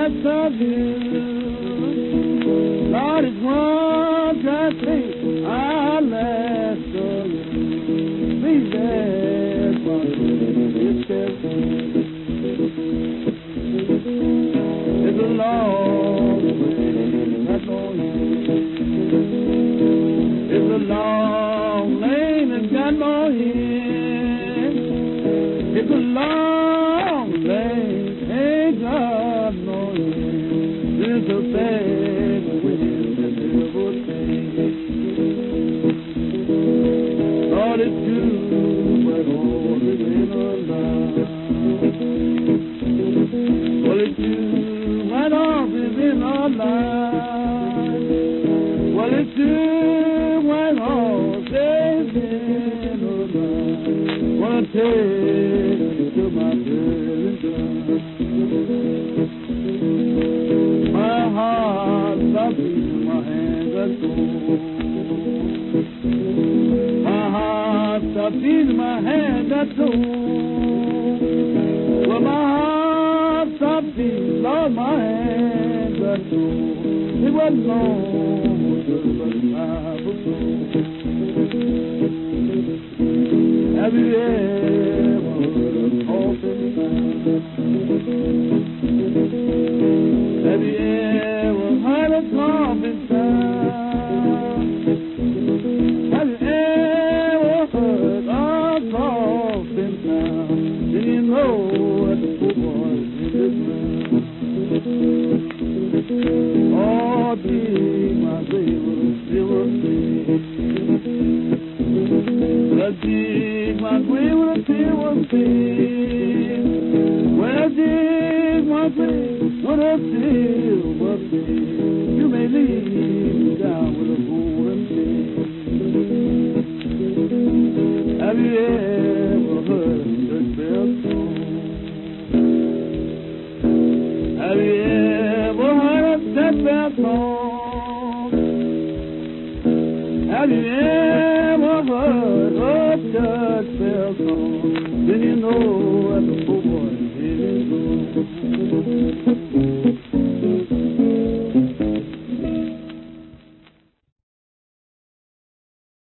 last of you. Lord, it's one I think our last of you. Please ask my it's a long way, that's on you. It's a long lane that's got no end. It's a long lane, ain't got no end. It's a bad way to live or take. Lord, it's true, but all is in a lie. Well, it's true, but all is in a lie. Well, it's true, but all is in a lie. Wanna take you to my burning ground. My heart stops beating, my hands are cold. My heart stops beating, my hands are cold. Well, my heart stops beating, Lord, my hands are cold. It wasn't long, but time ago. Have you ever heard a coffin sound? Have you ever heard a coffin sound? Have you ever heard a coffin sound? Then you know that the poor boy is in the ground. Oh, dig my grave with a silver spade. Well, dig my grave with a silver spade. Well, dig my grave with a silver spade. You may leave me down with a golden chain. Have you ever